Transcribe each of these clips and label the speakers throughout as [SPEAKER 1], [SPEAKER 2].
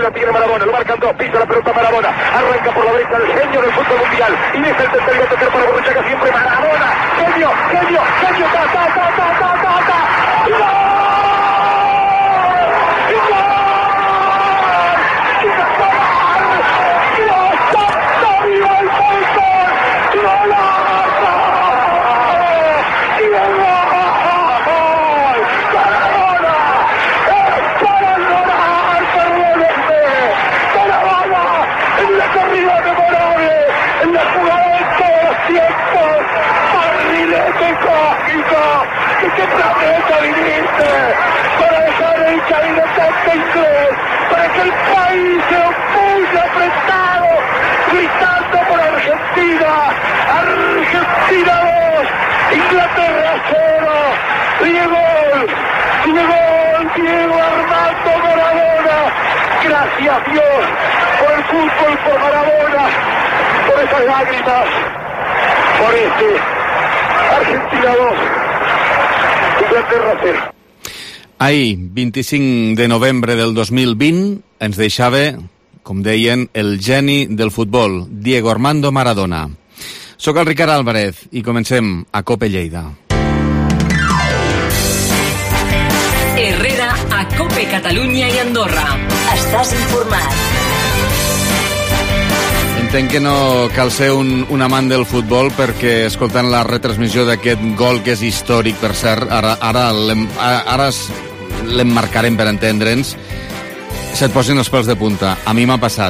[SPEAKER 1] la tiene Maradona, lo marcan dos, pisa la pelota Maradona, arranca por la derecha el genio del fútbol mundial, y deja el tercer y tocar para Borruchaga, siempre Maradona, genio, ¿Qué planeta viniste? Para dejar el caminotante inglés, para que el país se opulle apretado, gritando por Argentina. Argentina 2, Inglaterra 0. Diego Armando Maradona. Gracias Dios por el fútbol, por Maradona, por esas lágrimas, por Argentina 2.
[SPEAKER 2] Ahir, 25 de novembre del 2020, ens deixava, com deien, el geni del futbol, Diego Armando Maradona. Soc el Ricard Álvarez i comencem a Cope Lleida.
[SPEAKER 3] Herrera a Cope Catalunya i Andorra. Estàs informat.
[SPEAKER 2] Entenc que no cal ser un amant del futbol perquè escoltant la retransmissió d'aquest gol que és històric, per cert, ara l'emmarcarem per entendre'ns, se't posin els pèls de punta. A mi m'ha passat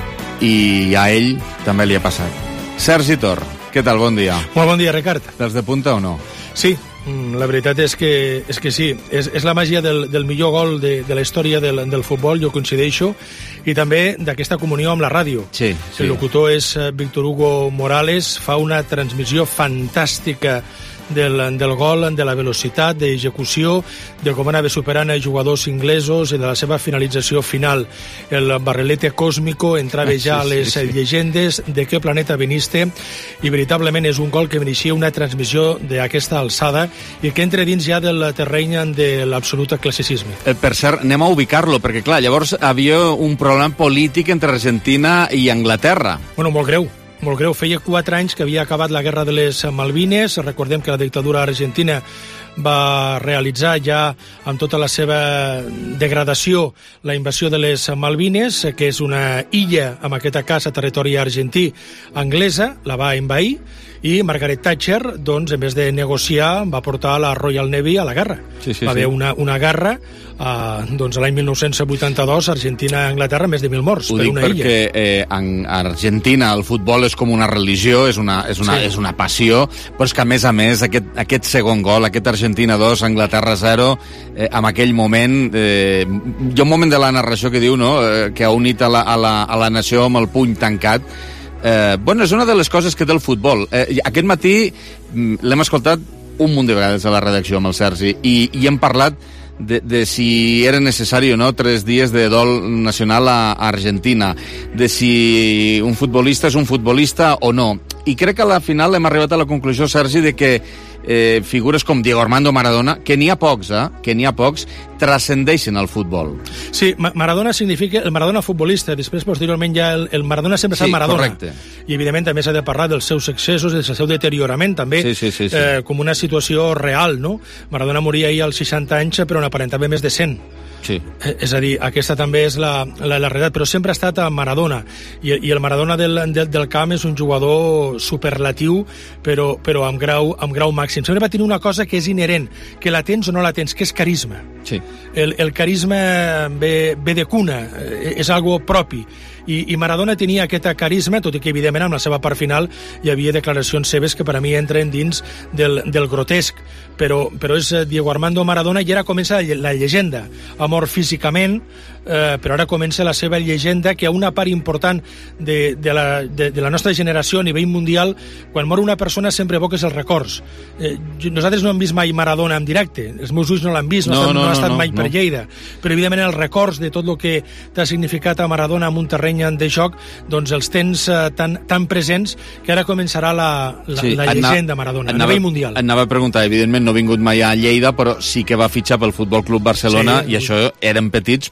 [SPEAKER 2] i a ell també li ha passat. Sergi Tor, què tal? Bon dia.
[SPEAKER 4] Molt bon dia, Ricard.
[SPEAKER 2] Pèls de punta o no?
[SPEAKER 4] Sí, la veritat és que sí. És la màgia del millor gol de la història del futbol, jo coincideixo, i també d'aquesta comunió amb la ràdio.
[SPEAKER 2] Sí.
[SPEAKER 4] El locutor és Víctor Hugo Morales, fa una transmissió fantàstica del gol, de la velocitat d'execució, de com anava superant els jugadors inglesos i de la seva finalització final. El barrilete cósmico entrava ja a les llegendes de què planeta viniste, i veritablement és un gol que mereixia una transmissió d'aquesta alçada i que entra dins ja del terreny de l'absolut classicisme.
[SPEAKER 2] Per cert, anem a ubicar-lo, perquè clar, llavors havia un problema polític entre Argentina i Anglaterra.
[SPEAKER 4] Bueno, molt greu. Molt greu, feia 4 anys que havia acabat la guerra de les Malvines. Recordem que la dictadura argentina va realitzar ja amb tota la seva degradació la invasió de les Malvines, que és una illa, en aquest cas a territori argentí, anglesa, la va envair, i Margaret Thatcher, doncs, en vez de negociar, va portar la Royal Navy a la guerra. Va haver una guerra, doncs, l'any 1982, Argentina-Anglaterra, més de 1.000 morts per una illa.
[SPEAKER 2] Ho dic perquè en Argentina el futbol és com una religió, és una passió, però és que, a més, aquest segon gol, aquest Argentina 2, Anglaterra 0, en aquell moment, hi ha un moment de la narració que diu, no?, que ha unit a la nació amb el puny tancat. Bueno, és una de les coses que té el futbol. Aquest matí l'hem escoltat un munt de vegades a la redacció amb el Sergi i hem parlat de si era necessari o no 3 dies de dol nacional a Argentina, de si un futbolista és un futbolista o no. I crec que a la final hem arribat a la conclusió, Sergi, de que figures com Diego Armando Maradona, que n'hi ha pocs, transcendeixen el futbol.
[SPEAKER 4] Sí, Maradona significa el Maradona futbolista, després posteriorment ja el Maradona sempre s'ha Maradona.
[SPEAKER 2] Correcte.
[SPEAKER 4] I evidentment també s'ha de parlar dels seus excessos, del seu deteriorament també, com una situació real, no? Maradona moria ahir als 60 anys, però n'aparentava més de 100.
[SPEAKER 2] Sí.
[SPEAKER 4] És a dir, aquesta també és la realitat, però sempre ha estat a Maradona, i el Maradona del camp és un jugador superlatiu, però amb grau màxim. Sempre va tenir una cosa que és inherent, que la tens o no la tens, que és carisma.
[SPEAKER 2] Sí.
[SPEAKER 4] El carisma ve de cuna, és algo propi, i Maradona tenia aquest carisma, tot i que evidentment amb la seva part final hi havia declaracions seves que per a mi entren dins del grotesc, però és Diego Armando Maradona, i ara comença la llegenda, amor físicament, però ara comença la seva llegenda, que una part important de la nostra generació a nivell mundial, quan mor una persona sempre evoques els records. Nosaltres no hem vist mai Maradona en directe, els meus ulls no l'han vist, no ha estat mai per Lleida, però evidentment els records de tot el que t'ha significat a Maradona en un terreny de joc, doncs els tens tan presents que ara començarà la llegenda Maradona a nivell mundial.
[SPEAKER 2] Anava a preguntar, evidentment no ha vingut mai a Lleida, però sí que va fitxar pel Futbol Club Barcelona, i això eren petits, però jo ho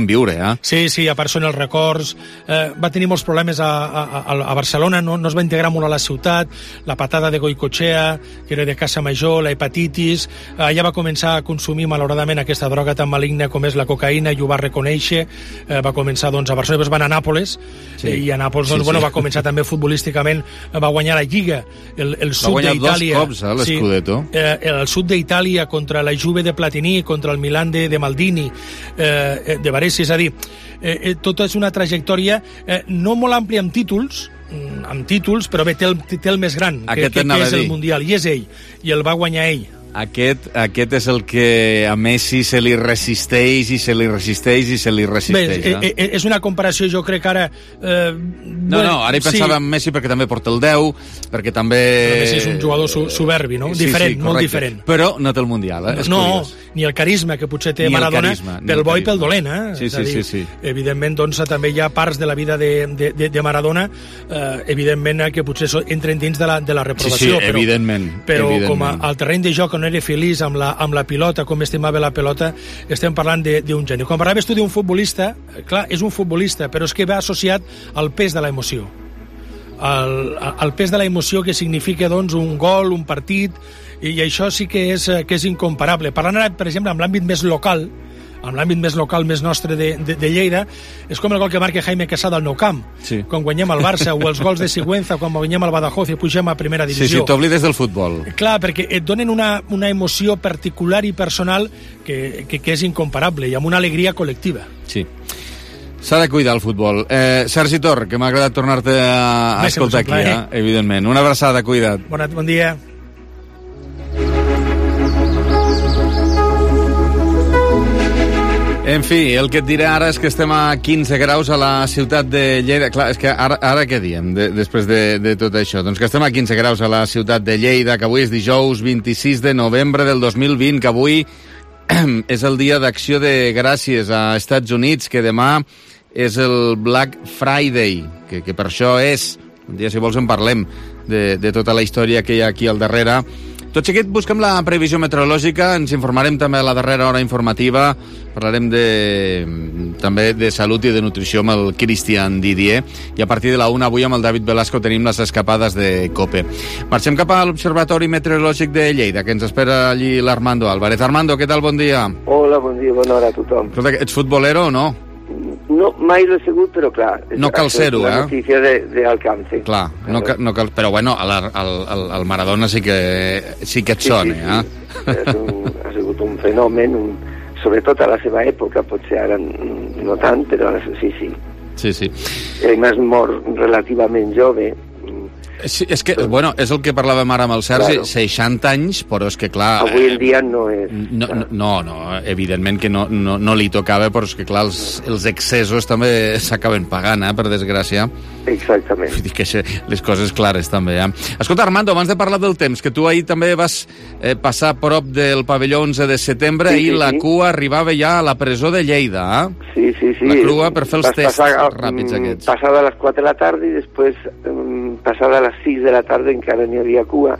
[SPEAKER 2] bon viure,
[SPEAKER 4] Sí, a part són els records. Va tenir molts problemes a Barcelona, no es va integrar molt a la ciutat, la patada de Goicoechea, que era de Casa Major, la hepatitis. Allà va començar a consumir, malauradament, aquesta droga tan maligna com és la cocaïna, i ho va reconèixer. Va començar, doncs, a Barcelona, va anar a Nàpoles, i a Nàpoles, va començar també futbolísticament, va guanyar la Lliga, el sud d'Itàlia.
[SPEAKER 2] Va guanyar 2 cops, l'Scudetto.
[SPEAKER 4] El sud d'Itàlia contra la Juve de Platini, contra el Milan de Maldini, de Varese, és a dir, tota és una trajectòria no molt àmplia amb títols, però bé, té el més gran, que és el Mundial, i és ell, i el va guanyar ell.
[SPEAKER 2] Aquest és el que a Messi se li resisteix i se li resisteix i se li resisteix.
[SPEAKER 4] Bé, és una comparació, jo crec que ara...
[SPEAKER 2] ara hi pensava en Messi perquè també porta el 10, perquè també...
[SPEAKER 4] Però Messi és un jugador soberbi, no? Diferent, molt diferent.
[SPEAKER 2] Però no té el Mundial,
[SPEAKER 4] No, ni el carisma que potser té Maradona, pel bo i pel dolent,
[SPEAKER 2] Sí.
[SPEAKER 4] Evidentment, doncs, també hi ha parts de la vida de Maradona, evidentment, que potser entren dins de la reprovació.
[SPEAKER 2] Sí, evidentment.
[SPEAKER 4] Però com al terreny de joc no era feliç amb la pilota, com estimava la pilota, estem parlant d'un geni. Quan parlaves tu d'un futbolista, clar, és un futbolista, però és que va associat al pes de l'emoció. El pes de l'emoció que significa, doncs, un gol, un partit, i això sí que és incomparable. Parlant ara, per exemple, amb l'àmbit més local, més nostre de Lleida, és com el gol que marca Jaime Quesada al Nou Camp, quan guanyem el Barça, o els gols de Sigüenza quan guanyem el Badajoz i pugem a primera divisió.
[SPEAKER 2] Sí, t'oblides del futbol.
[SPEAKER 4] Clar, perquè et donen una emoció particular i personal que és incomparable, i amb una alegria col·lectiva.
[SPEAKER 2] Sí. S'ha de cuidar el futbol. Sergi Tor, que m'ha agradat tornar-te a escoltar aquí, evidentment. Una abraçada, cuida't.
[SPEAKER 4] Bon dia.
[SPEAKER 2] En fi, el que et diré ara és que estem a 15 graus a la ciutat de Lleida. Clar, és que ara què diem després de tot això? Doncs que estem a 15 graus a la ciutat de Lleida, que avui és dijous 26 de novembre del 2020, que avui és el dia d'acció de gràcies a Estats Units, que demà és el Black Friday, que per això és. Un dia, si vols, en parlem de tota la història que hi ha aquí al darrere. Tot seguit busquem la previsió meteorològica, ens informarem també a la darrera hora informativa, parlarem també de salut i de nutrició amb el Christian Didier, i a partir de la 1 avui amb el David Velasco tenim les escapades de COPE. Marxem cap a l'Observatori Meteorològic de Lleida, que ens espera allí l'Armando Álvarez. Armando, què tal? Bon dia.
[SPEAKER 5] Hola, bon dia, bona hora a tothom.
[SPEAKER 2] Escolta, ets futbolero o no?
[SPEAKER 5] No, mai l'he sigut, però clar...
[SPEAKER 2] No cal ser-ho,
[SPEAKER 5] La notícia de alcance.
[SPEAKER 2] Clar, no cal, però bueno, el Maradona sí que et sona,
[SPEAKER 5] Ha sigut un fenomen, sobretot a la seva època, potser ara no tant, però sí.
[SPEAKER 2] Sí.
[SPEAKER 5] A més, mor relativament jove.
[SPEAKER 2] Sí, és que, bueno, és el que parlàvem ara amb el Sergi, claro. 60 anys, però és que, clar...
[SPEAKER 5] Avui en dia no és...
[SPEAKER 2] No, evidentment que no li tocava, però és que, clar, els excessos també s'acaben pagant, per desgràcia.
[SPEAKER 5] Exactament.
[SPEAKER 2] Vull dir que les coses clares, també, Escolta, Armando, abans de parlar del temps, que tu ahir també vas passar prop del pavelló 11 de setembre, i la cua arribava ja a la presó de Lleida,
[SPEAKER 5] Sí.
[SPEAKER 2] La crua per fer els tests ràpids aquests.
[SPEAKER 5] Passada a les 4 de la tarda i després passada a les 6 de la tarda encara n'hi havia cua.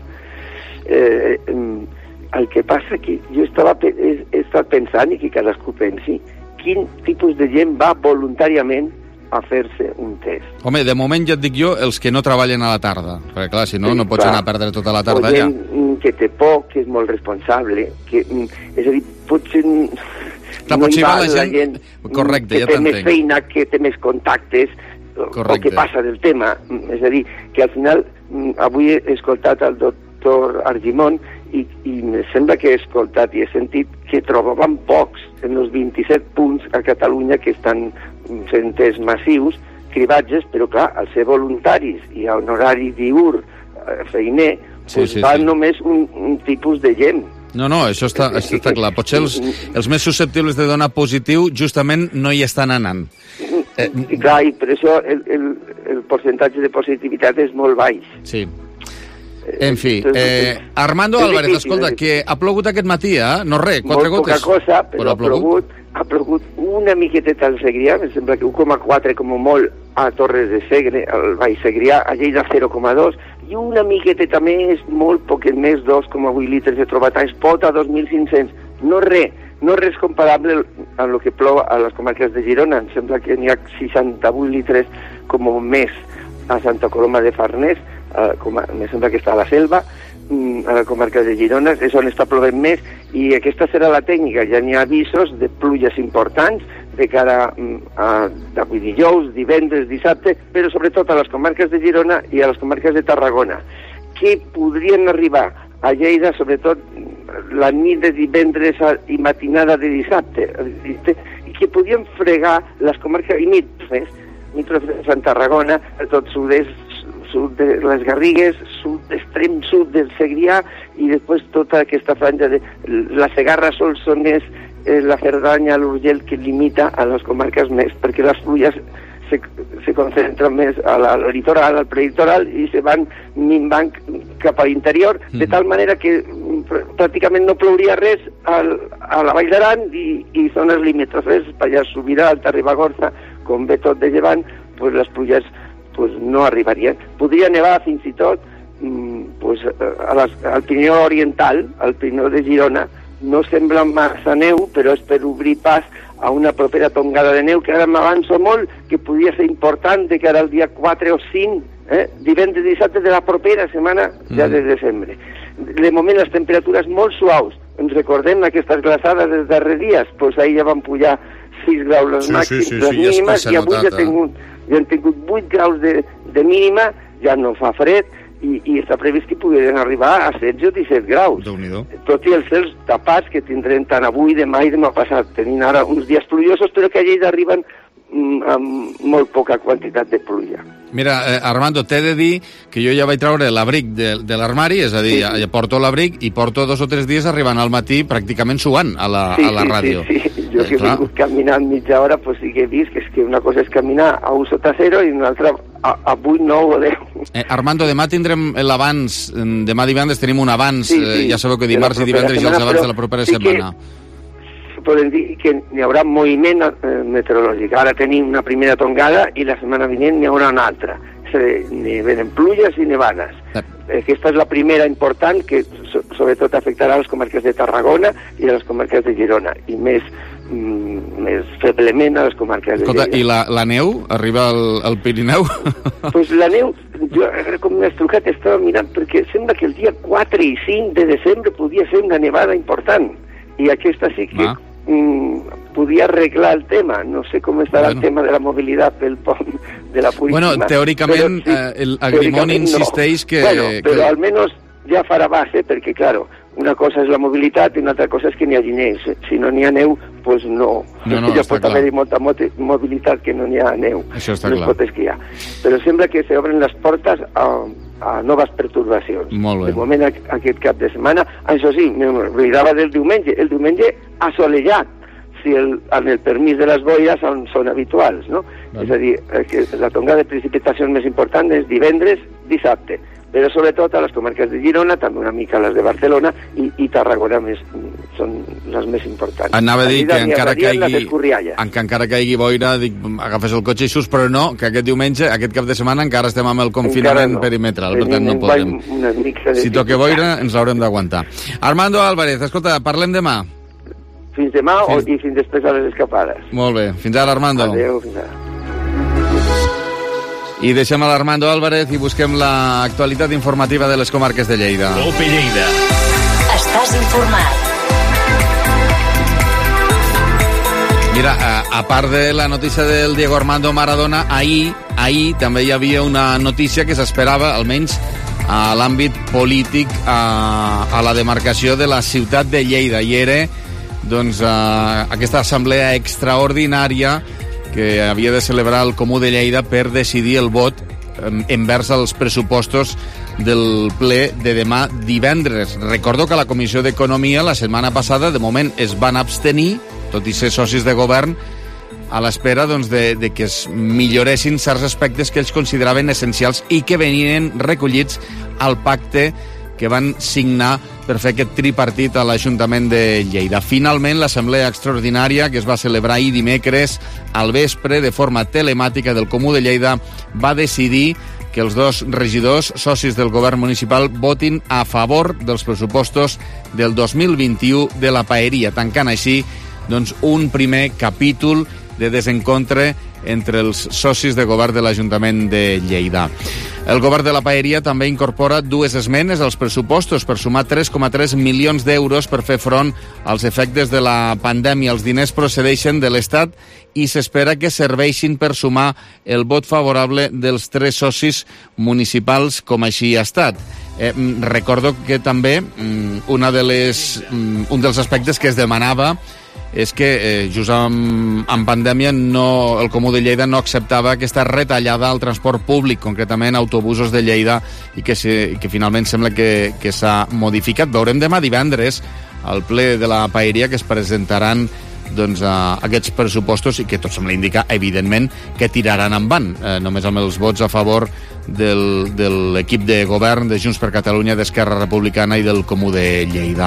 [SPEAKER 5] El que passa que jo he estat pensant, i que cadascú pensi, quin tipus de gent va voluntàriament a fer-se un test.
[SPEAKER 2] Home, de moment ja et dic jo, els que no treballen a la tarda, perquè clar, si no, no pots anar a perdre tota la tarda allà.
[SPEAKER 5] Que té por, que és molt responsable, és a dir, potser...
[SPEAKER 2] Potser va la gent... Correcte, ja
[SPEAKER 5] t'entenc. Que té més feina, que té més contactes, o que passa del tema. És a dir, que al final, avui he escoltat el doctor Argimon i me sembla que he escoltat i he sentit que trobaven pocs en els 27 punts a Catalunya que estan fent tests massius, cribatges, però clar, al ser voluntaris i a un horari diürn feiner, va només un tipus de gent.
[SPEAKER 2] No, això està clar. Potser els més susceptibles de donar positiu justament no hi estan anant.
[SPEAKER 5] I clar, i per això el percentatge de positivitat és molt baix.
[SPEAKER 2] Sí. En fi, Armando Álvarez, escolta, que ha plogut aquest matí, no res, 4 gotes.
[SPEAKER 5] Molt poca cosa, però ha plogut una miqueteta al Segrià, em sembla que 1,4 com molt a Torres de Segre, al Baix Segrià, a Lleida 0,2, i una miqueteta més, molt poquet més, 2,8 litres he trobat a Espot a 2.500. No res, no res comparable amb el que plou a les comarques de Girona. Em sembla que n'hi ha 68 litres com més a Santa Coloma de Farners, em sembla que està a la Selva, a la comarca de Girona, és on està plovent més, i aquesta serà la tècnica. Ja n'hi ha avisos de pluges importants de cara d'avui dijous, divendres, dissabte, però sobretot a les comarques de Girona i a les comarques de Tarragona, que podrien arribar a Lleida, sobretot la nit de divendres i matinada de dissabte, i que podien fregar les comarques i mitjofres de Tarragona, tot sud de les Garrigues, extrem sud del Segrià, i després tota aquesta franja de la Segarra, Solsonès, la Cerdanya, l'Urgell, que limita a les comarques més, perquè les pluges se concentren més al litoral, al prelitoral, i se van minvant cap a l'interior, de tal manera que pràcticament no plouria res a la Vall d'Aran i zones limítrofes, Pallars Sobirà, Alta Ribagorça, com ve tot de llevant, pues les pluges no arribarien. Podria nevar fins i tot al Pirineu Oriental, al Pirineu de Girona. No sembla massa neu, però és per obrir pas a una propera tongada de neu, que ara m'avanço molt, que podria ser important de cara al dia 4 o 5, divendres i dissabte de la propera setmana, ja de desembre. De moment les temperatures molt suaus. Ens recordem aquestes glaçades dels darrers dies, doncs ahir ja van pujar 6 graus les màxims, les mínimes, i avui ja han tingut 8 graus de mínima, ja no fa fred, i està previst que puguin arribar a 16 o 17 graus. Tot i els cels tapats que tindrem tant avui, demà i demà passat. Tenim ara uns dies plujosos, però que a Lleida arriben amb molt poca quantitat de pluja.
[SPEAKER 2] Mira, Armando, t'he de dir que jo ja vaig treure l'abric de l'armari, és a dir, ja porto l'abric i porto 2 o 3 dies arribant al matí pràcticament suant a la ràdio.
[SPEAKER 5] Sí. Jo que he vingut caminant mitja hora, pues sí que he vist que és que una cosa és caminar a 1 sota 0 i una altra a 8, 9 o 10.
[SPEAKER 2] Armando, demà tindrem l'abans, demà divendres tenim un abans, ja sabeu que dimarts i divendres i els abans de la propera setmana.
[SPEAKER 5] Podem dir que n'hi haurà moviment meteorològic. Ara tenim una primera tongada i la setmana vinent n'hi haurà una altra. Ni venen pluges i nevades. Aquesta és la primera important que sobretot afectarà les comarques de Tarragona i a les comarques de Girona, i més feblement a les comarques de Lleida.
[SPEAKER 2] I la neu arriba al Pirineu?
[SPEAKER 5] Pues la neu, jo com m'has trucat estava mirant, perquè sembla que el dia 4 i 5 de desembre podia ser una nevada important, i aquesta sí que podia arreglar el tema. No sé com estarà el tema de la mobilitat pel pont de la Puríssima.
[SPEAKER 2] Bueno, teòricament, el Agrimon insisteix que...
[SPEAKER 5] Bueno, però almenys ja farà base, perquè, claro, una cosa és la mobilitat i una altra cosa és que n'hi hagi neu. Si no n'hi ha neu, doncs no. Ja pot haver-hi molta mobilitat que no n'hi ha neu.
[SPEAKER 2] Això està clar.
[SPEAKER 5] No es pot esquiar. Però sembla que s'obren les portes a noves pertorbacions.
[SPEAKER 2] Molt bé.
[SPEAKER 5] De moment, aquest cap de setmana, això sí, m'oblidava del diumenge. El diumenge assolellat, si amb el permís de les boires són habituals, no? És a dir, que la tongada de precipitacions més important és divendres, dissabte, però sobretot a les comarques de Girona, també una mica a les de Barcelona, i Tarragona són les més importants.
[SPEAKER 2] Anava a dir que encara que hi hagi boira, agafes el cotxe i surts, però no, que aquest diumenge, aquest cap de setmana, encara estem amb el confinament perimetral, per tant no podem. Si toca boira, ens l'haurem d'aguantar. Armando Álvarez, escolta, parlem demà.
[SPEAKER 5] Fins demà i fins després a les escapades.
[SPEAKER 2] Molt bé, fins ara, Armando.
[SPEAKER 5] Adéu, fins ara.
[SPEAKER 2] I deixem a l'Armando Álvarez i busquem l'actualitat informativa de les comarques de Lleida.
[SPEAKER 3] Cope Lleida. Estàs informat.
[SPEAKER 2] Mira, a part de la notícia del Diego Armando Maradona, ahir també hi havia una notícia que s'esperava, almenys a l'àmbit polític, a la demarcació de la ciutat de Lleida, i era aquesta assemblea extraordinària que havia de celebrar el Comú de Lleida per decidir el vot envers als pressupostos del ple de demà divendres. Recordo que la Comissió d'Economia la setmana passada de moment es van abstenir, tot i ser socis de govern, a l'espera de que es milloressin certs aspectes que ells consideraven essencials i que venien recollits al pacte que van signar per fer aquest tripartit a l'Ajuntament de Lleida. Finalment, l'assemblea extraordinària que es va celebrar ahir dimecres al vespre de forma telemàtica del Comú de Lleida va decidir que els 2 regidors, socis del govern municipal, votin a favor dels pressupostos del 2021 de la Paeria, tancant així doncs, un primer capítol de desencontre entre els socis de govern de l'Ajuntament de Lleida. El govern de la Paeria també incorpora 2 esmenes als pressupostos per sumar 3,3 milions d'euros per fer front als efectes de la pandèmia. Els diners procedeixen de l'Estat i s'espera que serveixin per sumar el vot favorable dels 3 socis municipals, com així ha estat. Recordo que també un dels aspectes que es demanava és que just en pandèmia el Comú de Lleida no acceptava aquesta retallada al transport públic, concretament autobusos de Lleida, i que finalment sembla que s'ha modificat. Veurem demà divendres al ple de la Paeria que es presentaran doncs, aquests pressupostos i que tot sembla indicar, evidentment, que tiraran endavant, només amb els vots a favor de l'equip de govern de Junts per Catalunya, d'Esquerra Republicana i del Comú de Lleida.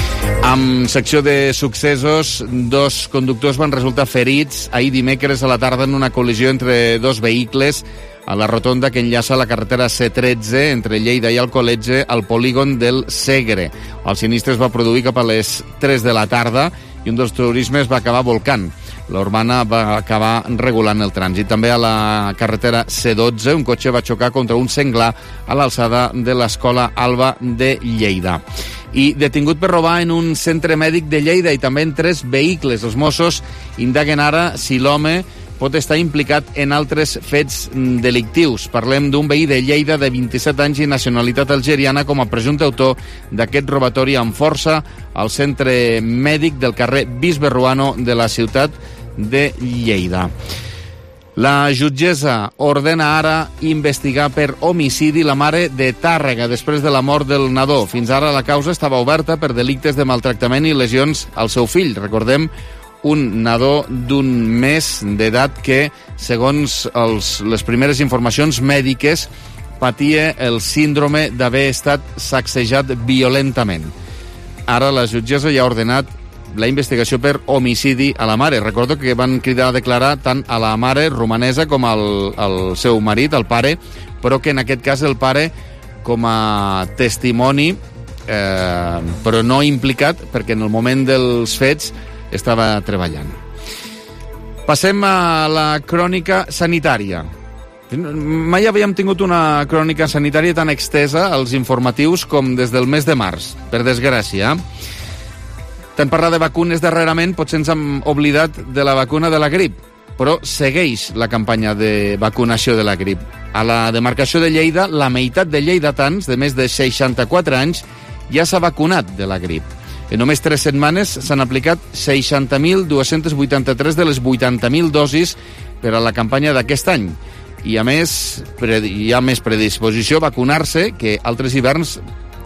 [SPEAKER 2] En secció de successos, 2 conductors van resultar ferits ahir dimecres a la tarda en una col·lisió entre 2 vehicles a la rotonda que enllaça la carretera C13 entre Lleida i Alcoletge al polígon del Segre. El sinistre es va produir cap a les 3 de la tarda i un dels turismes va acabar volcant. L'Urbana va acabar regulant el trànsit. També a la carretera C12 un cotxe va xocar contra un senglar a l'alçada de l'Escola Alba de Lleida. I detingut per robar en un centre mèdic de Lleida i també en 3 vehicles. Els Mossos indaguen ara si l'home pot estar implicat en altres fets delictius. Parlem d'un veí de Lleida de 27 anys i nacionalitat algeriana com a presumpte autor d'aquest robatori amb força al centre mèdic del carrer Bisbe Ruano de la ciutat de Lleida. La jutgessa ordena ara investigar per homicidi la mare de Tàrrega després de la mort del nadó. Fins ara la causa estava oberta per delictes de maltractament i lesions al seu fill. Recordem, un nadó d'un mes d'edat que, segons les primeres informacions mèdiques, patia el síndrome d'haver estat sacsejat violentament. Ara la jutgessa ja ha ordenat la investigació per homicidi a la mare. Recordo que van cridar a declarar tant a la mare romanesa com al seu marit, el pare, però que en aquest cas el pare com a testimoni, però no implicat, perquè en el moment dels fets estava treballant. Passem a la crònica sanitària. Mai havíem tingut una crònica sanitària tan extesa als informatius com des del mes de març, per desgràcia. Tant parlar de vacunes darrerament, potser ens hem oblidat de la vacuna de la grip, però segueix la campanya de vacunació de la grip. A la demarcació de Lleida, la meitat de lleidatans de més de 64 anys ja s'ha vacunat de la grip. En només 3 setmanes s'han aplicat 60.283 de les 80.000 dosis per a la campanya d'aquest any. I a més, hi ha més predisposició a vacunar-se que altres hiverns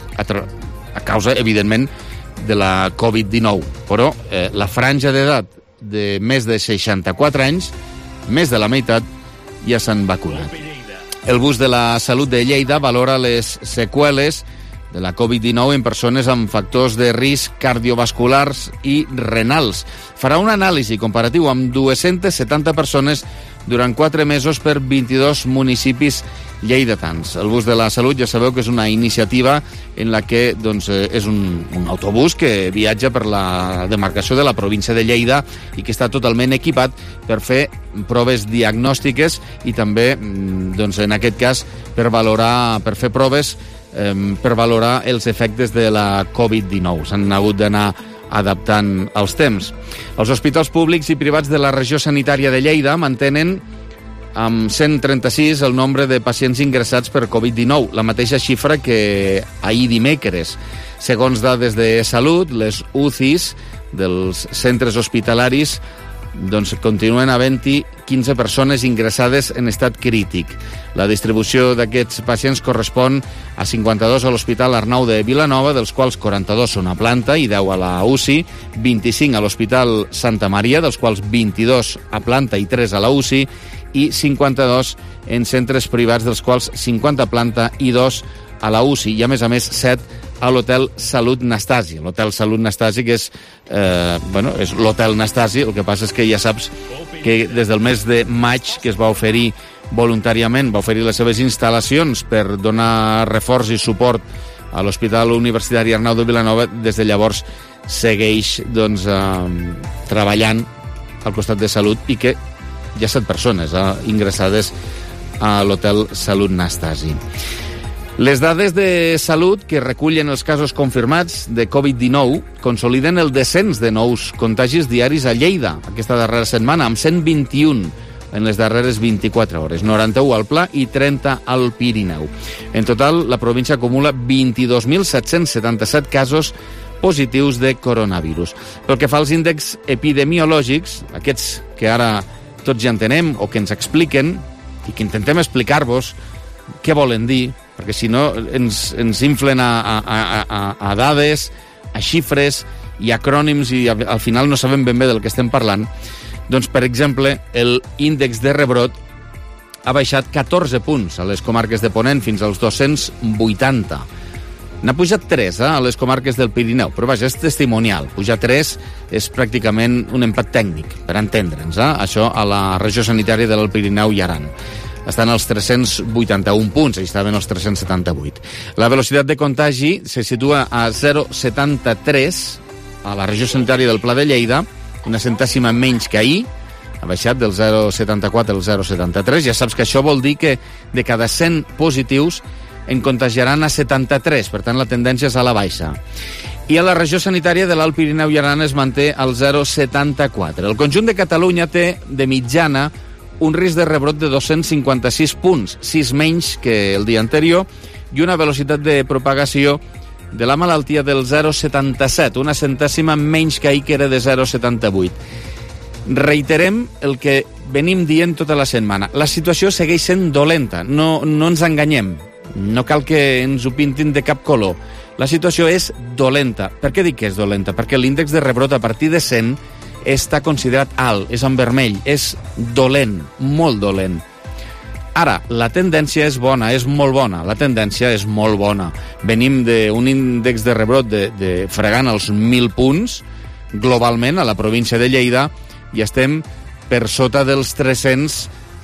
[SPEAKER 2] a causa, evidentment, de la Covid-19. Però la franja d'edat de més de 64 anys, més de la meitat, ja s'han vacunat. El bus de la Salut de Lleida valora les seqüeles de la Covid-19 en persones amb factors de risc cardiovasculars i renals. Farà un anàlisi comparatiu amb 270 persones durant 4 mesos per 22 municipis lleidatans. El bus de la Salut ja sabeu que és una iniciativa en la que és un autobús que viatja per la demarcació de la província de Lleida i que està totalment equipat per fer proves diagnòstiques i també, en aquest cas, per fer proves per valorar els efectes de la Covid-19. S'han hagut d'anar adaptant als temps. Els hospitals públics i privats de la regió sanitària de Lleida mantenen amb 136 el nombre de pacients ingressats per Covid-19, la mateixa xifra que ahir dimecres. Segons dades de Salut, les UCIs dels centres hospitalaris continuen havent-hi 15 persones ingressades en estat crític. La distribució d'aquests pacients correspon a 52 a l'Hospital Arnau de Vilanova, dels quals 42 són a planta i 10 a la UCI, 25 a l'Hospital Santa Maria, dels quals 22 a planta i 3 a la UCI, i 52 en centres privats, dels quals 50 a planta i 2 a la UCI, i a més 7 a l'Hotel Salut Nastasi. L'Hotel Salut Nastasi, que és l'Hotel Nastasi, el que passa és que ja saps que des del mes de maig, que es va oferir voluntàriament, va oferir les seves instal·lacions per donar reforç i suport a l'Hospital Universitari Arnau de Vilanova, des de llavors segueix treballant al costat de Salut, i que hi ha 7 persones ingressades a l'Hotel Salut Nastasi. Les dades de salut que recullen els casos confirmats de Covid-19 consoliden el descens de nous contagis diaris a Lleida aquesta darrera setmana, amb 121 en les darreres 24 hores, 91 al Pla i 30 al Pirineu. En total, la província acumula 22.777 casos positius de coronavirus. Pel que fa als índexs epidemiològics, aquests que ara tots ja entenem o que ens expliquen i que intentem explicar-vos què volen dir, perquè si no ens inflen a dades, a xifres i acrònims, i al final no sabem ben bé del que estem parlant. Doncs, per exemple, l'índex de rebrot ha baixat 14 punts a les comarques de Ponent fins als 280. N'ha pujat 3 a les comarques del Pirineu, però vaja, és testimonial. Pujar 3 és pràcticament un empat tècnic, per entendre'ns. Això a la regió sanitària de l'Alt Pirineu i Aran. Estan als 381 punts, i estaven als 378. La velocitat de contagi se situa a 0,73 a la regió sanitària del Pla de Lleida, una centèsima menys que ahir, ha baixat del 0,74 al 0,73. Ja saps que això vol dir que de cada 100 positius en contagiaran a 73, per tant la tendència és a la baixa. I a la regió sanitària de l'Alt Pirineu i Aran es manté al 0,74. El conjunt de Catalunya té de mitjana un risc de rebrot de 256 punts, 6 menys que el dia anterior, i una velocitat de propagació de la malaltia del 0,77, una centèsima menys que ahir, que era de 0,78. Reiterem el que venim dient tota la setmana. La situació segueix sent dolenta, no ens enganyem. No cal que ens ho pintin de cap color. La situació és dolenta. Per què dic que és dolenta? Perquè l'índex de rebrot a partir de 100 està considerat alt, és en vermell, és dolent, molt dolent. Ara, la tendència és bona, és molt bona, la tendència és molt bona. Venim d'un índex de rebrot de fregant els 1.000 punts, globalment, a la província de Lleida, i estem per sota dels 300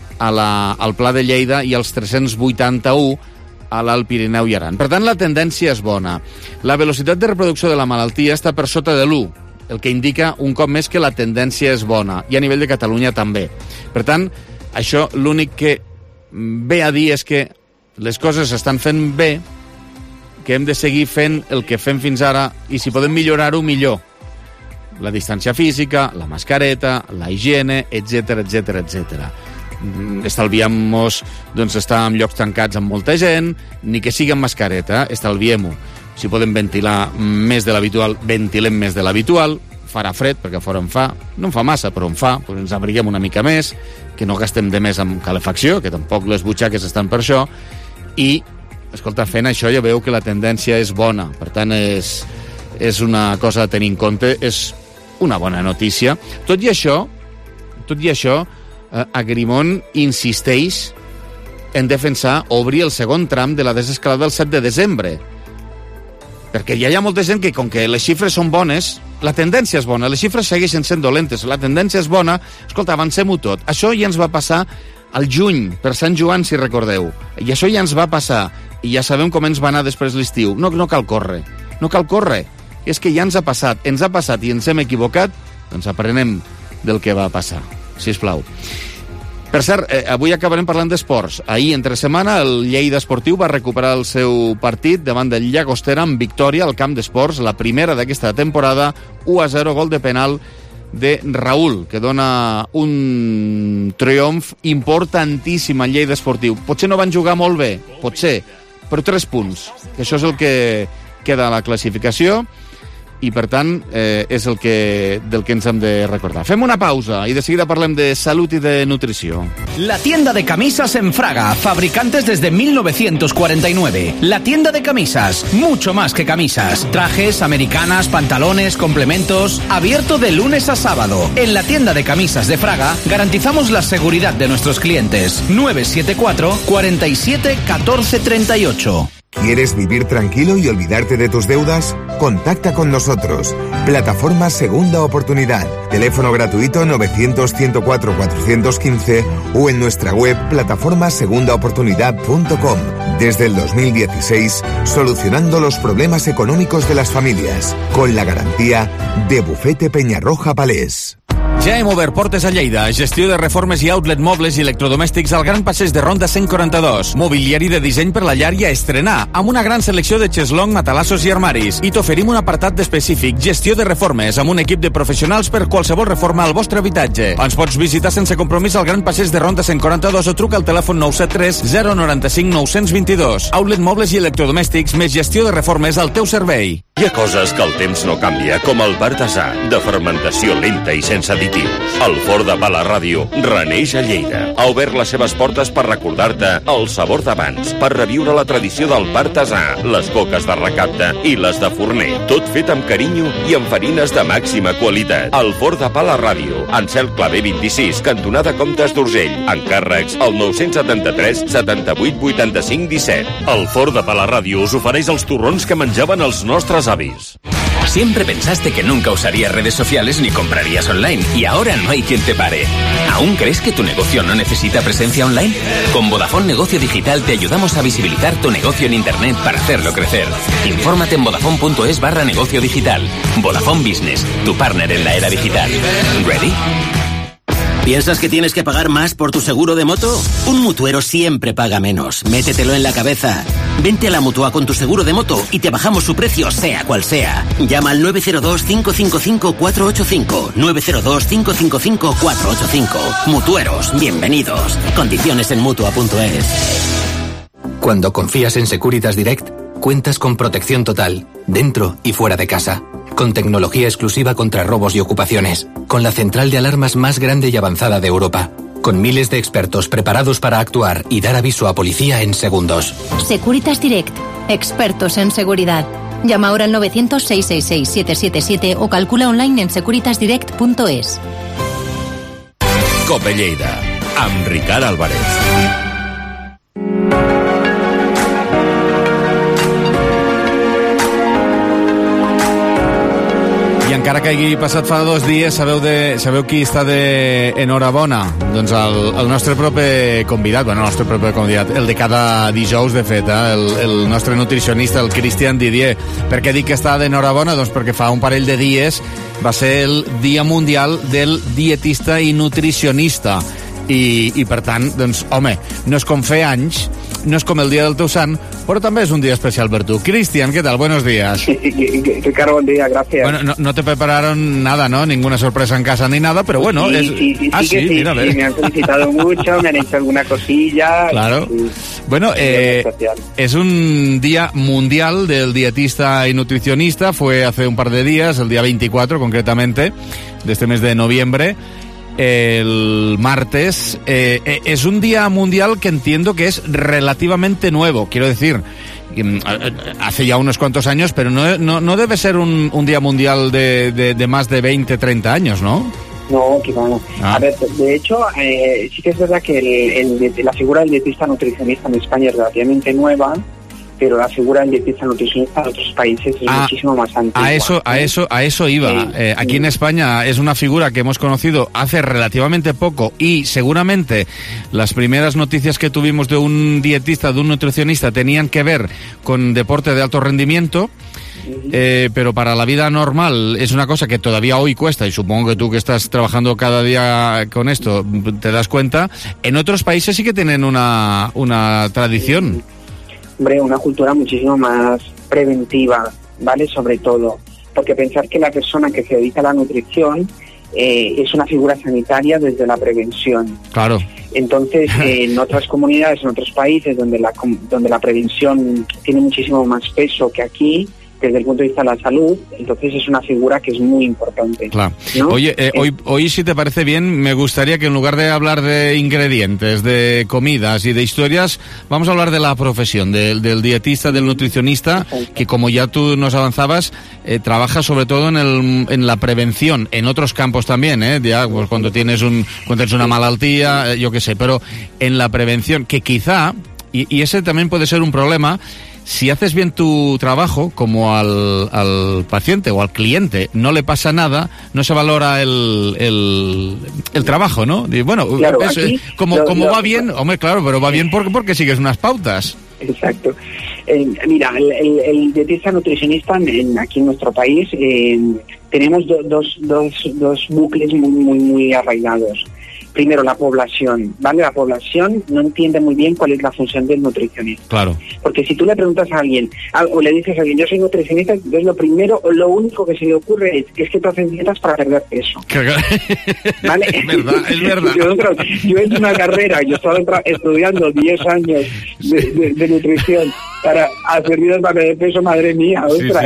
[SPEAKER 2] al Pla de Lleida i als 381 a l'Alt Pirineu i Aran. Per tant, la tendència és bona. La velocitat de reproducció de la malaltia està per sota de l'1, el que indica un cop més que la tendència és bona, i a nivell de Catalunya també. Per tant, això l'únic que ve a dir és que les coses s'estan fent bé, que hem de seguir fent el que fem fins ara, i si podem millorar-ho, millor. La distància física, la mascareta, la higiene, etc etc etc. Estalviem-nos estar en llocs tancats amb molta gent, ni que sigui amb mascareta, estalviem-ho. Si podem ventilar més de l'habitual, ventilem més de l'habitual. Farà fred, perquè fora en fa. No en fa massa, però en fa. Doncs ens abriguem una mica més, que no gastem de més amb calefacció, que tampoc les butxaques estan per això. I, escolta, fent això ja veu que la tendència és bona. Per tant, és una cosa a tenir en compte. És una bona notícia. Tot i això, Agrimon insisteix en defensar obrir el segon tram de la desescalada el 7 de desembre. Perquè ja hi ha molta gent que, com que les xifres són bones, la tendència és bona, les xifres segueixen sent dolentes, la tendència és bona, escolta, avancem-ho tot. Això ja ens va passar al juny, per Sant Joan, si recordeu. I això ja ens va passar, i ja sabem com ens va anar després l'estiu. No cal córrer, no cal córrer. És que ja ens ha passat i ens hem equivocat, doncs aprenem del que va passar, sisplau. Per cert, avui acabarem parlant d'esports. Ahir, entre setmana, el Lleida Esportiu va recuperar el seu partit davant del Llagostera amb victòria al camp d'esports, la primera d'aquesta temporada, 1-0, gol de penal de Raül, que dona un triomf importantíssim al Lleida Esportiu. Potser no van jugar molt bé, potser, però 3 punts, que això és el que queda a la classificació, i per tant és del que ens hem de recordar. Fem una pausa i de seguida parlem de salut y de nutrició.
[SPEAKER 6] La tienda de camisas en Fraga, fabricantes desde 1949. La tienda de camisas, mucho más que camisas. Trajes, americanas, pantalones, complementos, abierto de lunes a sábado. En la tienda de camisas de Fraga garantizamos la seguridad de nuestros clientes. 974 47 14 38.
[SPEAKER 7] ¿Quieres vivir tranquilo y olvidarte de tus deudas? Contacta con nosotros. Plataforma Segunda Oportunidad. Teléfono gratuito 900-104-415 o en nuestra web plataformasegundaoportunidad.com. Desde el 2016, solucionando los problemas económicos de las familias, con la garantía de Bufete Peñarroja Palés.
[SPEAKER 2] Ja hem obert portes a Lleida. Gestió de reformes i outlet mobles i electrodomèstics al Gran Passeig de Ronda 142. Mobiliari de disseny per la llar i a estrenar, amb una gran selecció de xeslong, matalassos i armaris. I t'oferim un apartat específic, gestió de reformes, amb un equip de professionals per qualsevol reforma al vostre habitatge. Ens pots visitar sense compromís al Gran Passeig de Ronda 142 o truca al telèfon 973 095 922. Outlet mobles i electrodomèstics més gestió de reformes al teu servei.
[SPEAKER 8] Hi ha coses que el temps no canvia, com el bar d'Asà, de fermentació lenta i sense additius. El Forn de Pa La Ràdio reneix a Lleida. Ha obert les seves portes per recordar-te el sabor d'abans, per reviure la tradició del bar d'Asà, les coques de recapte i les de forner. Tot fet amb carinyo i amb farines de màxima qualitat. El Forn de Pa La Ràdio, Ansel Clavé 26, cantonada Comtes d'Urgell. Encàrrecs al 973 78 85 17. El Forn de Pa La Ràdio us ofereix els torrons que menjaven els nostres avis.
[SPEAKER 6] Siempre pensaste que nunca usarías redes sociales ni comprarías online y ahora no hay quien te pare. ¿Aún crees que tu negocio no necesita presencia online? Con Vodafone Negocio Digital te ayudamos a visibilizar tu negocio en Internet para hacerlo crecer. Infórmate en vodafone.es/negocio digital. Vodafone Business, tu partner en la era digital. ¿Ready?
[SPEAKER 9] ¿Piensas que tienes que pagar más por tu seguro de moto? Un mutuero siempre paga menos. Métetelo en la cabeza. Vente a la Mutua con tu seguro de moto y te bajamos su precio sea cual sea. Llama al 902-555-485. 902-555-485. Mutueros, bienvenidos. Condiciones en Mutua.es.
[SPEAKER 10] Cuando confías en Securitas Direct, cuentas con protección total, dentro y fuera de casa. Con tecnología exclusiva contra robos y ocupaciones. Con la central de alarmas más grande y avanzada de Europa. Con miles de expertos preparados para actuar y dar aviso a policía en segundos.
[SPEAKER 11] Securitas Direct. Expertos en seguridad. Llama ahora al 900-666-777 o calcula online en securitasdirect.es.
[SPEAKER 8] Cope Lleida, amb Ricard Álvarez.
[SPEAKER 2] Encara que hagi passat fa 2 dies, sabeu qui està d'enhorabona? Doncs el nostre proper convidat, el de cada dijous, de fet, el nostre nutricionista, el Christian Didier. Per què dic que està d'enhorabona? Doncs perquè fa un parell de dies va ser el Dia Mundial del Dietista i Nutricionista. I per tant, doncs, home, no és com fer anys, no es como el día del teu sant, pero también es un día especial para tú. Cristian, ¿qué tal? Buenos días.
[SPEAKER 12] Ricardo, buen día, gracias.
[SPEAKER 2] Bueno, no te prepararon nada, ¿no? Ninguna sorpresa en casa ni nada, pero bueno.
[SPEAKER 12] Sí, mira, a ver. Me han felicitado mucho, me han hecho alguna cosilla.
[SPEAKER 2] Claro.
[SPEAKER 12] Sí.
[SPEAKER 2] Bueno, es un día mundial del dietista y nutricionista. Fue hace un par de días, el día 24 concretamente, de este mes de noviembre. El martes. Es un día mundial que entiendo que es relativamente nuevo, quiero decir, hace ya unos cuantos años, pero no debe ser un día mundial de más de 20, 30 años, ¿no?
[SPEAKER 12] No, que vamos. A ver, de hecho, sí que es verdad que la figura del dietista nutricionista en España es relativamente nueva, pero la figura del dietista nutricionista en otros países es muchísimo más antigua.
[SPEAKER 2] A eso iba. Aquí en España es una figura que hemos conocido hace relativamente poco y seguramente las primeras noticias que tuvimos de un dietista, de un nutricionista, tenían que ver con deporte de alto rendimiento. Pero para la vida normal es una cosa que todavía hoy cuesta, y supongo que tú que estás trabajando cada día con esto te das cuenta. En otros países sí que tienen una tradición.
[SPEAKER 12] Hombre, una cultura muchísimo más preventiva, ¿vale? Sobre todo, porque pensar que la persona que se dedica a la nutrición es una figura sanitaria desde la prevención.
[SPEAKER 2] Claro.
[SPEAKER 12] Entonces, en otras comunidades, en otros países donde la prevención tiene muchísimo más peso que aquí, desde el punto de vista de la salud, entonces es una figura que es muy importante.
[SPEAKER 2] Claro.
[SPEAKER 12] ¿No?
[SPEAKER 2] Oye, hoy, si te parece bien, me gustaría que en lugar de hablar de ingredientes, de comidas y de historias, vamos a hablar de la profesión, del dietista, del nutricionista, que como ya tú nos avanzabas, trabaja sobre todo en la prevención, en otros campos también, ya pues cuando tienes una malaltía, yo qué sé, pero en la prevención, que quizá, y ese también puede ser un problema, si haces bien tu trabajo, como al paciente o al cliente no le pasa nada, no se valora el trabajo, ¿no? Y bueno,
[SPEAKER 12] claro, aquí,
[SPEAKER 2] como va bien, hombre, claro, pero va bien porque sigues unas pautas.
[SPEAKER 12] Exacto. Mira, el dietista nutricionista aquí en nuestro país tenemos dos bucles muy arraigados. Primero, la población, ¿vale? La población no entiende muy bien cuál es la función del nutricionista.
[SPEAKER 2] Claro.
[SPEAKER 12] Porque si tú le preguntas a alguien, o le dices a alguien, yo soy nutricionista, entonces lo único que se le ocurre es que tú haces dietas para perder peso. ¿Vale?
[SPEAKER 2] Es verdad.
[SPEAKER 12] Yo he hecho una carrera, yo estaba estudiando 10 años de nutrición para hacer dietas para perder peso, madre mía. Ostras.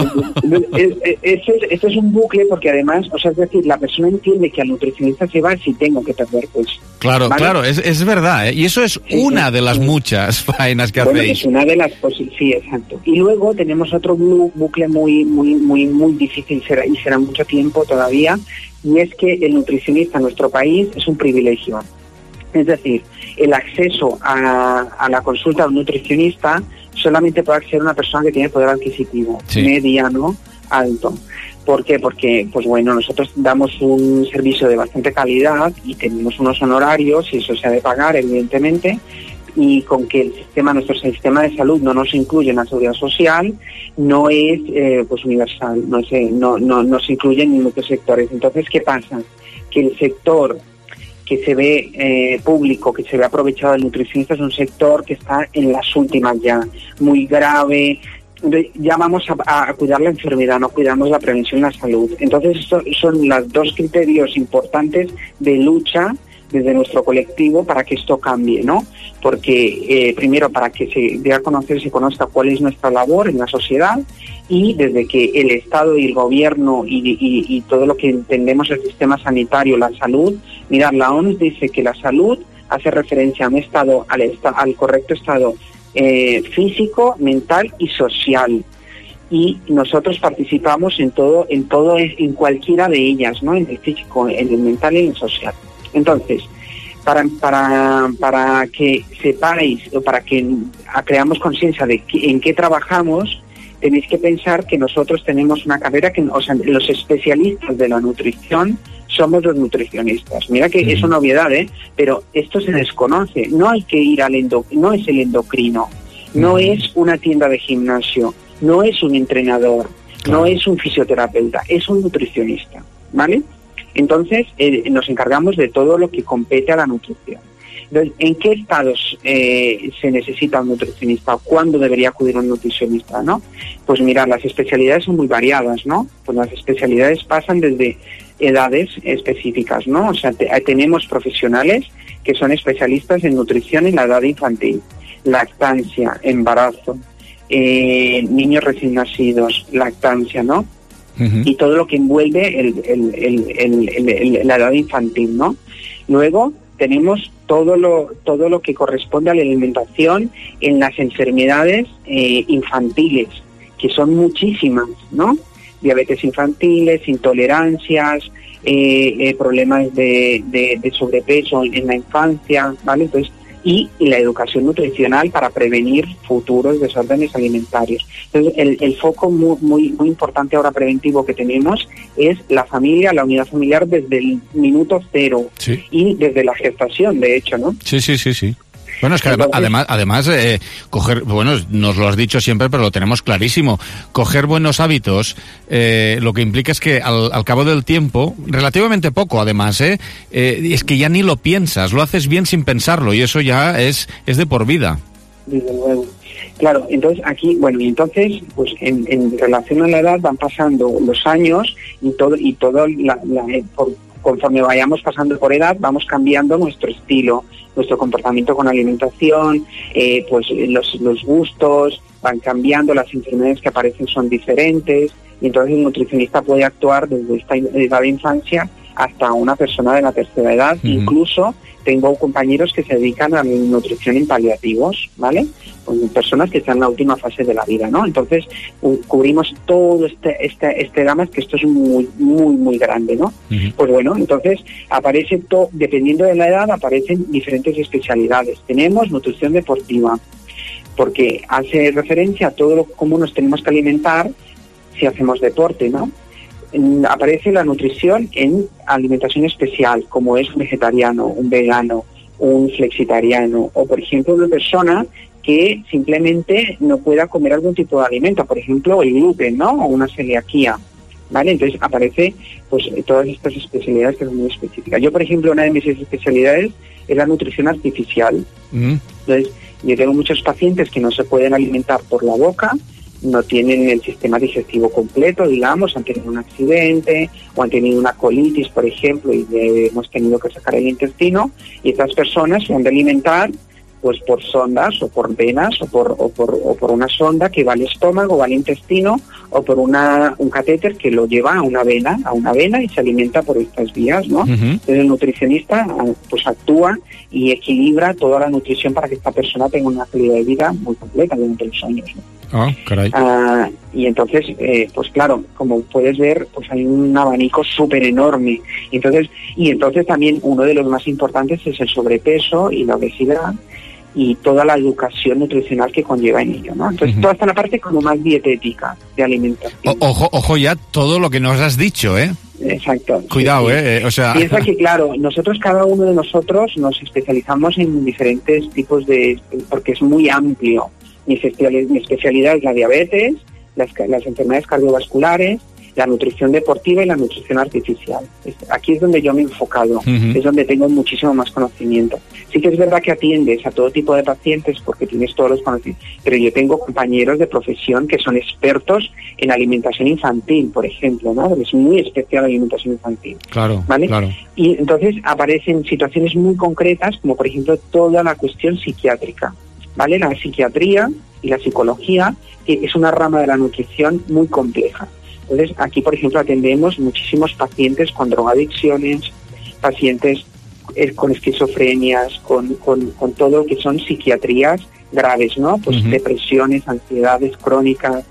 [SPEAKER 12] Este es un bucle porque además, o sea, es decir, la persona entiende que al nutricionista se va si tengo que perder peso.
[SPEAKER 2] Claro,
[SPEAKER 12] ¿vale?
[SPEAKER 2] Claro, es verdad, ¿eh? Y eso es una de las muchas faenas que hacéis.
[SPEAKER 12] Es una de las sí, exacto. Y luego tenemos otro bucle muy difícil y será mucho tiempo todavía, y es que el nutricionista en nuestro país es un privilegio. Es decir, el acceso a la consulta de un nutricionista solamente puede acceder una persona que tiene poder adquisitivo, mediano, alto. ¿Por qué? Porque, pues bueno, nosotros damos un servicio de bastante calidad y tenemos unos honorarios, y eso se ha de pagar, evidentemente, y con que nuestro sistema de salud no nos incluye en la seguridad social, no es pues universal, no se incluye en muchos sectores. Entonces, ¿qué pasa? Que el sector que se ve público, que se ve aprovechado del nutricionista, es un sector que está en las últimas ya, muy grave. Ya vamos a cuidar la enfermedad, no cuidamos la prevención y la salud. Entonces, estos son los dos criterios importantes de lucha desde nuestro colectivo para que esto cambie, ¿no? Porque, primero, para que se dé a conocer, se conozca cuál es nuestra labor en la sociedad, y desde que el Estado y el Gobierno y todo lo que entendemos el sistema sanitario, la salud, mirad, la OMS dice que la salud hace referencia a un estado, al correcto estado físico, mental y social, y nosotros participamos en cualquiera de ellas, ¿no? En el físico, en el mental y en el social. Entonces, para que sepáis, o para que creamos conciencia de en qué trabajamos, tenéis que pensar que nosotros tenemos una carrera los especialistas de la nutrición somos los nutricionistas. Mira que es una obviedad, pero esto se desconoce. No hay que ir no es el endocrino, no es una tienda de gimnasio, no es un entrenador, no es un fisioterapeuta, es un nutricionista, ¿vale? Entonces, nos encargamos de todo lo que compete a la nutrición. Entonces, ¿en qué estados se necesita un nutricionista? ¿Cuándo debería acudir un nutricionista, no? Pues mira, las especialidades son muy variadas, ¿no? Pues las especialidades pasan desde edades específicas, ¿no? O sea, tenemos profesionales que son especialistas en nutrición en la edad infantil, lactancia, embarazo, niños recién nacidos, lactancia, ¿no? Y todo lo que envuelve la edad infantil, ¿no? Luego tenemos todo lo que corresponde a la alimentación en las enfermedades infantiles, que son muchísimas, ¿no? Diabetes infantiles, intolerancias, problemas de sobrepeso en la infancia, ¿vale? Entonces, y la educación nutricional para prevenir futuros desórdenes alimentarios. Entonces, el foco muy importante ahora preventivo que tenemos es la familia, la unidad familiar desde el minuto cero, y desde la gestación, de hecho, ¿no?
[SPEAKER 2] Sí. Bueno, es que además coger, bueno, nos lo has dicho siempre, pero lo tenemos clarísimo. Coger buenos hábitos, lo que implica es que al cabo del tiempo, relativamente poco además, es que ya ni lo piensas, lo haces bien sin pensarlo, y eso ya es de por vida.
[SPEAKER 12] Desde luego. Claro, entonces aquí, pues en relación a la edad van pasando los años y conforme vayamos pasando por edad, vamos cambiando nuestro estilo, nuestro comportamiento con alimentación, pues los gustos van cambiando, las enfermedades que aparecen son diferentes, y entonces el nutricionista puede actuar desde esta edad de infancia hasta una persona de la tercera edad. Incluso tengo compañeros que se dedican a la nutrición en paliativos, ¿vale? Con personas que están en la última fase de la vida, ¿no? Entonces cubrimos todo este gama, que esto es muy grande, ¿no? Pues bueno, entonces aparece dependiendo de la edad, aparecen diferentes especialidades. Tenemos nutrición deportiva, porque hace referencia a todo cómo nos tenemos que alimentar si hacemos deporte, ¿no? Aparece la nutrición en alimentación especial, como es un vegetariano, un vegano, un flexitariano, o por ejemplo una persona que simplemente no pueda comer algún tipo de alimento, por ejemplo el gluten, ¿no? O una celiaquía, ¿vale? Entonces aparece pues todas estas especialidades que son muy específicas. Yo, por ejemplo, una de mis especialidades es la nutrición artificial. Entonces, yo tengo muchos pacientes que no se pueden alimentar por la boca, no tienen el sistema digestivo completo, digamos, han tenido un accidente o han tenido una colitis, por ejemplo, y hemos tenido que sacar el intestino, y estas personas se han de alimentar pues por sondas o por venas o por una sonda que va al estómago, va al intestino, o por un catéter que lo lleva a una vena y se alimenta por estas vías, ¿no? Entonces el nutricionista pues actúa y equilibra toda la nutrición para que esta persona tenga una calidad de vida muy completa durante los años, ¿no? Y entonces, pues claro, como puedes ver, pues hay un abanico súper enorme. Entonces también uno de los más importantes es el sobrepeso y la obesidad y toda la educación nutricional que conlleva en ello, ¿no? Entonces toda esta la parte como más dietética de alimentación.
[SPEAKER 2] Ojo ya todo lo que nos has dicho, ¿eh?
[SPEAKER 12] Exacto.
[SPEAKER 2] Cuidado, sí. O sea...
[SPEAKER 12] Piensa que, claro, cada uno de nosotros nos especializamos en diferentes tipos porque es muy amplio. Mi especialidad es la diabetes, las enfermedades cardiovasculares, la nutrición deportiva y la nutrición artificial. Aquí es donde yo me he enfocado, es donde tengo muchísimo más conocimiento. Sí que es verdad que atiendes a todo tipo de pacientes porque tienes todos los conocimientos, pero yo tengo compañeros de profesión que son expertos en alimentación infantil, por ejemplo, ¿no? Es muy especial la alimentación infantil.
[SPEAKER 2] Claro,
[SPEAKER 12] ¿vale?
[SPEAKER 2] Claro.
[SPEAKER 12] Y entonces aparecen situaciones muy concretas, como por ejemplo toda la cuestión psiquiátrica, ¿vale? La psiquiatría y la psicología, que es una rama de la nutrición muy compleja. Entonces, aquí, por ejemplo, atendemos muchísimos pacientes con drogadicciones, pacientes con esquizofrenias, con todo lo que son psiquiatrías graves, ¿no? Pues depresiones, ansiedades crónicas,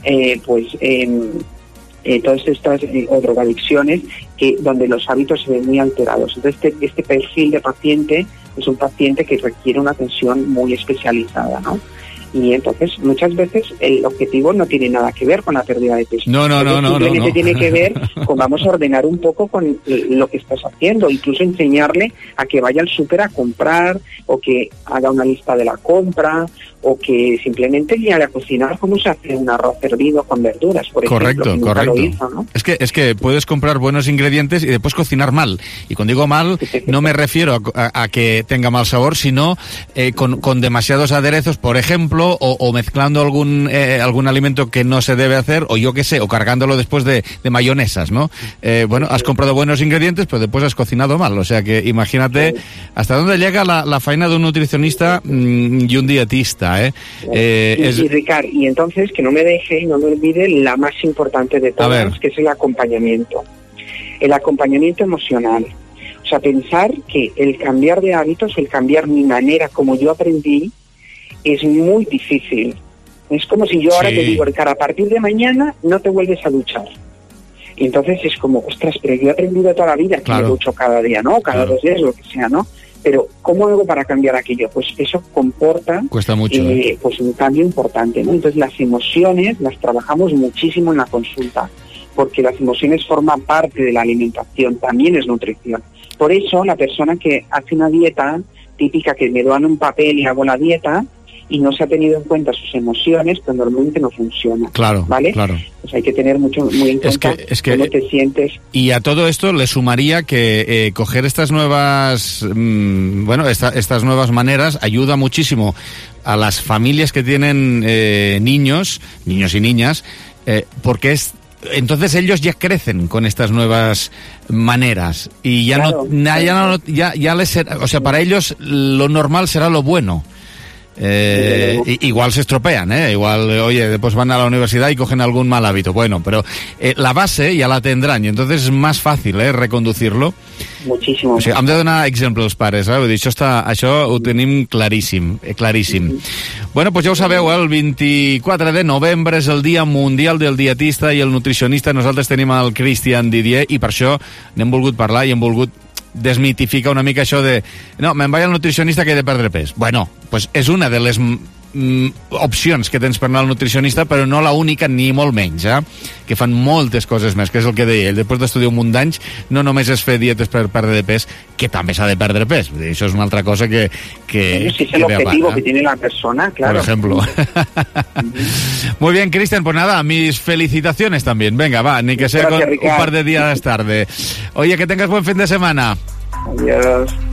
[SPEAKER 12] todas estas o drogadicciones donde los hábitos se ven muy alterados. Entonces, este perfil de paciente es un paciente que requiere una atención muy especializada, ¿no? Y entonces muchas veces el objetivo no tiene nada que ver con la pérdida de peso.
[SPEAKER 2] No.
[SPEAKER 12] Simplemente tiene que ver con vamos a ordenar un poco con lo que estás haciendo, incluso enseñarle a que vaya al súper a comprar, o que haga una lista de la compra, o que simplemente guíe a cocinar cómo se hace un arroz hervido con verduras, por ejemplo.
[SPEAKER 2] Correcto.
[SPEAKER 12] Lo hizo, ¿no?
[SPEAKER 2] Es que puedes comprar buenos ingredientes y después cocinar mal. Y cuando digo mal, no me refiero a que tenga mal sabor, sino con demasiados aderezos, por ejemplo, o mezclando algún alimento que no se debe hacer, o yo qué sé, o cargándolo después de mayonesas, ¿no? Has comprado buenos ingredientes, pero después has cocinado mal. O sea que imagínate hasta dónde llega la faena de un nutricionista y un dietista,
[SPEAKER 12] y Ricard, y entonces que no me deje y no me olvide la más importante de todas, que es el acompañamiento emocional. O sea, pensar que el cambiar de hábitos, el cambiar mi manera como yo aprendí, es muy difícil. Es como si yo ahora te digo, Ricard, a partir de mañana no te vuelves a duchar. Y entonces es como, ostras, pero yo he aprendido toda la vida que me ducho cada día, ¿no? Cada 2 días, lo que sea, ¿no? Pero ¿cómo hago para cambiar aquello? Pues eso
[SPEAKER 2] cuesta mucho,
[SPEAKER 12] pues un cambio importante, ¿no? Entonces las emociones las trabajamos muchísimo en la consulta, porque las emociones forman parte de la alimentación, también es nutrición. Por eso la persona que hace una dieta típica, que me dan un papel y hago la dieta, y no se ha tenido en cuenta sus emociones, pues normalmente no funciona.
[SPEAKER 2] Claro,
[SPEAKER 12] ¿vale?
[SPEAKER 2] Claro.
[SPEAKER 12] Pues hay que tener muy en cuenta cómo te sientes.
[SPEAKER 2] Y a todo esto le sumaría que coger estas nuevas, estas nuevas maneras ayuda muchísimo a las familias que tienen niños y niñas, porque entonces ellos ya crecen con estas nuevas maneras y para ellos lo normal será lo bueno. Igual se estropean, igual, después van a la universidad y cogen algún mal hábito, pero la base ya la tendrán i entonces és més fàcil reconducir-lo.
[SPEAKER 12] Muchísimo.
[SPEAKER 2] O sigui, hem de donar exemple als pares, vull dir, això ho tenim claríssim. Bueno, pues ja ho sabeu, el 24 de novembre és el Dia Mundial del Dietista i el Nutricionista. Nosaltres tenim el Christian Didier i per això n'hem volgut parlar i hem volgut desmitificar una mica això de no, me'n vaig al nutricionista que he de perdre pes. Bueno, pues és una de les opcions que tens per anar al nutricionista, però no la única ni molt menys, que fan moltes coses més, que és el que deia ell. Després d'estudiar un munt d'anys, no només és fer dietes per perdre pes, que també s'ha de perdre pes. Això és una altra cosa que
[SPEAKER 12] si es el objetivo que tiene la persona, claro.
[SPEAKER 2] Por ejemplo. Muy bien, Cristian, pues nada, mis felicitaciones también. Venga, va, ni que sea con un par de días tarde. Oye, que tengas buen fin de semana.
[SPEAKER 12] Adiós.